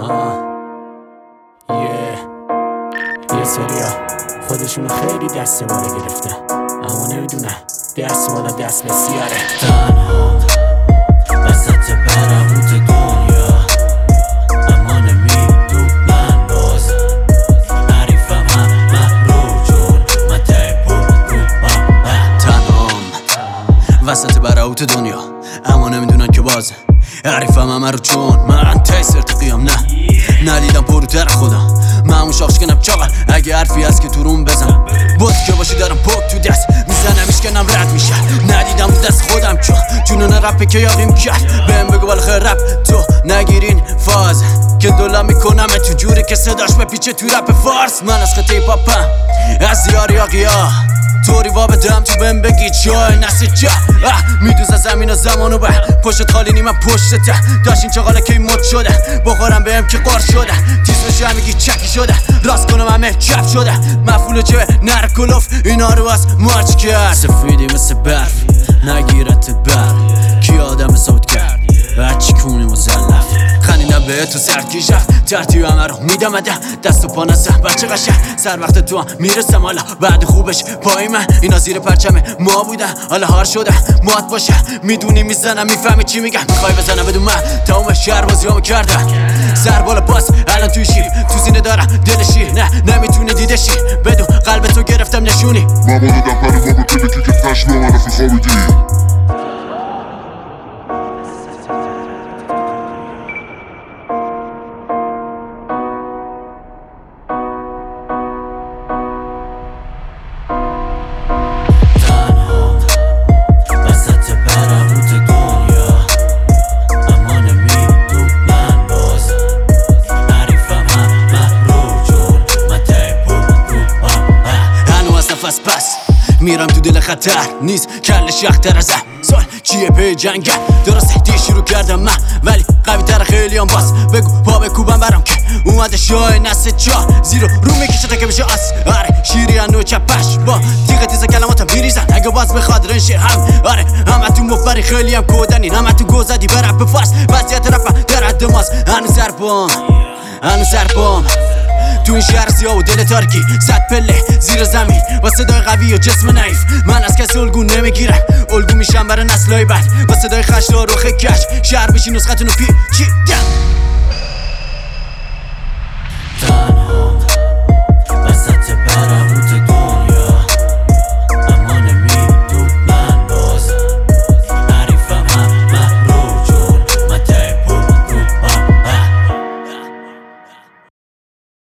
یه سریا خودشونو خیلی دست بالا گرفته، اما نمیدونن دست بالا دست بسیاره. تنها وسط برهوت دنیا، اما نمیدونن باز حریفم همه رو جون من تنهام وسط برهوت دنیا، اما نمیدونن که باز حریفم همه رو چون من تیسر تو قیام ندیدم پروتر خودم. من همون شاخش کنم چاقل اگه حرفی هست که تو روم بزن بود که باشی دارم پک تو دست میزنم کنم رد میشه. ندیدم رو دست خودم چون جونون رپ که یاقیم کرد. بهم بگو بالاخره رپ تو نگیرین فاز که دولا میکنم تو جوری که صداش بپیچه تو رپ فارس. من از خطه پاپم از دیار یاقیا طوری وابدم تو بهم بگی جای نسه جا میدوز از زمین و زمانو به پشت خالی نیمم پشت ته داشتین چقاله که مد شده بخورم بهم که قار شده تیز بشه میگی چکی شده راست کنم همه چپ شده مفعول چه نر کلوف اینا رو از مارچ کرد. سفیدی مثل برف نگیرت بر کی آدم صوت کرد هرچی کونی مزلف خندیدم به تو سرکیش رفت ترتیب همه رو میدم دست و پا نزه بچه قشه سر وقت تو هم میرسم حالا بعد خوبش پای من اینا زیر پرچم ما بودن حالا هار شده مات باشه میدونی میزنم میفهمی چی میگم میخوای بزنم بدون من تمام شهر بازی همو کردم سر بالا پاس الان توی شیر تو سینه دارم دلشی نه نمیتونه دیدشی بدون قلب تو گرفتم نشونی من بودم پر بابا تلکی که پشم و من افی خوابیدی پس میرم تو دل خطر نیست کل شختر ازم سال چیه پی جنگل درسته دی شروع کردم من ولی قوی تر خیلی هم باز بگو پا بکوبم برام که اومده شای نسه چا زیرو رو میکشه تا که بشه آس آره شیری هنو چپش با تیغ تیز کلماتم میریزن اگه باز بخواد رنشه هم آره همه تو مفبری خیلی هم کودنین همه تو گوزدی برپ به فارس وضعیت رفم در حد ماست هنو سرپام تو این شهر سیاه و دل تارکی صد پله زیر زمین با صدای قوی و جسم نحیف من از کسی الگو نمیگیرم الگو میشم برای نسلای بعد با صدای خشت و روخ کش شهر بشی نسختونو پیچیدم.